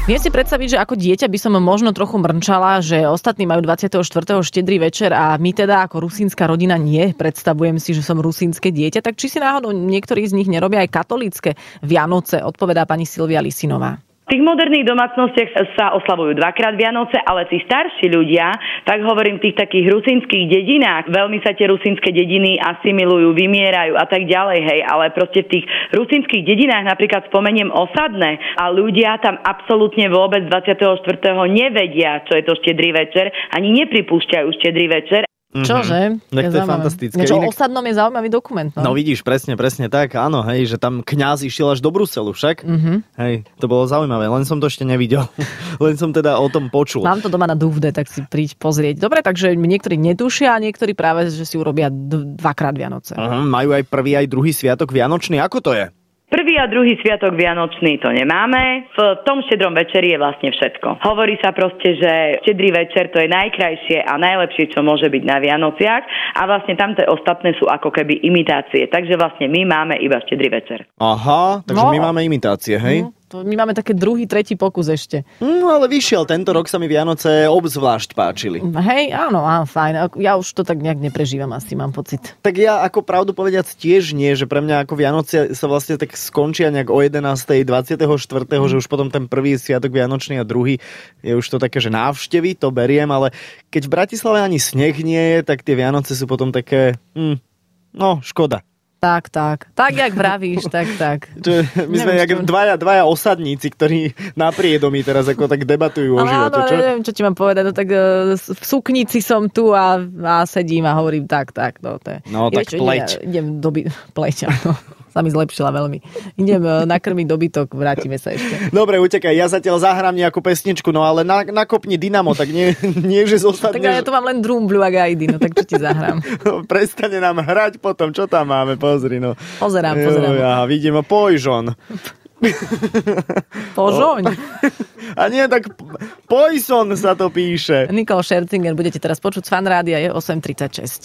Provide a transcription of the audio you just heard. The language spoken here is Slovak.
Viem si predstaviť, že ako dieťa by som možno trochu mrnčala, že ostatní majú 24. štedrý večer a my teda ako rusínska rodina nie. Predstavujem si, že som rusínske dieťa, tak či si náhodou niektorí z nich nerobia aj katolícke Vianoce, odpovedá pani Silvia Lisinová. V tých moderných domácnostiach sa oslavujú dvakrát Vianoce, ale tí starší ľudia, tak hovorím, v tých takých rusínskych dedinách, veľmi sa tie rusínske dediny asimilujú, vymierajú a tak ďalej, hej, ale proste v tých rusínskych dedinách napríklad spomeniem Osadné a ľudia tam absolútne vôbec 24. nevedia, čo je to štedrý večer, ani nepripúšťajú štedrý večer. Čože? Tak to je fantastické. Niečo o Osadnom je zaujímavý dokument. No vidíš, presne tak, áno, hej, že tam kňaz išiel až do Bruselu však. Hej, to bolo zaujímavé, len som to ešte nevidel. Len som teda o tom počul. Mám to doma na Duvde, tak si príď pozrieť. Dobre, takže niektorí netušia a niektorí práve, že si urobia dvakrát Vianoce. Majú aj prvý, aj druhý sviatok Vianočný. Ako to je? Prvý a druhý sviatok Vianočný to nemáme. V tom štedrom večeri je vlastne všetko. Hovorí sa proste, že štedrý večer to je najkrajšie a najlepšie, čo môže byť na Vianociach a vlastne tamto ostatné sú ako keby imitácie. Takže vlastne my máme iba štedrý večer. Aha, takže my máme imitácie, hej? My máme také druhý, tretí pokus ešte. No ale vyšiel, tento rok sa mi Vianoce obzvlášť páčili. Hej, áno, fajn. Ja už to tak nejak neprežívam asi, mám pocit. Tak ja ako pravdu povediac tiež nie, že pre mňa ako Vianoce sa vlastne tak skončia nejak o 11. 24. Že už potom ten prvý sviatok Vianočný a druhý je už to také, že návštevy, to beriem, ale keď v Bratislave ani sneh nie je, tak tie Vianoce sú potom také, škoda. Tak, jak vravíš, tak. My sme jak dvaja osadníci, ktorí na priedomí teraz ako tak debatujú o živote. Áno, neviem, čo ti mám povedať. No tak v suknici som tu a sedím a hovorím tak. No, to je. No tak pleť. Idem pleť, áno. Sa mi zlepšila veľmi. Idem nakrmiť dobytok, vrátime sa ešte. Dobre, utekaj, ja zatiaľ zahrám nejakú pesničku, no ale nakopni Dynamo, tak nie že zosadneš. Tak ja tu mám len Drumblu a Gajdy, no tak čo ti zahrám? Prestane nám hrať potom, čo tam máme, pozri, no. Pozerám. Ja vidím, Poison. Požoň. A nie, tak Poison sa to píše. Nicole Scherzinger budete teraz počuť z Fan Rádia, je 8:36.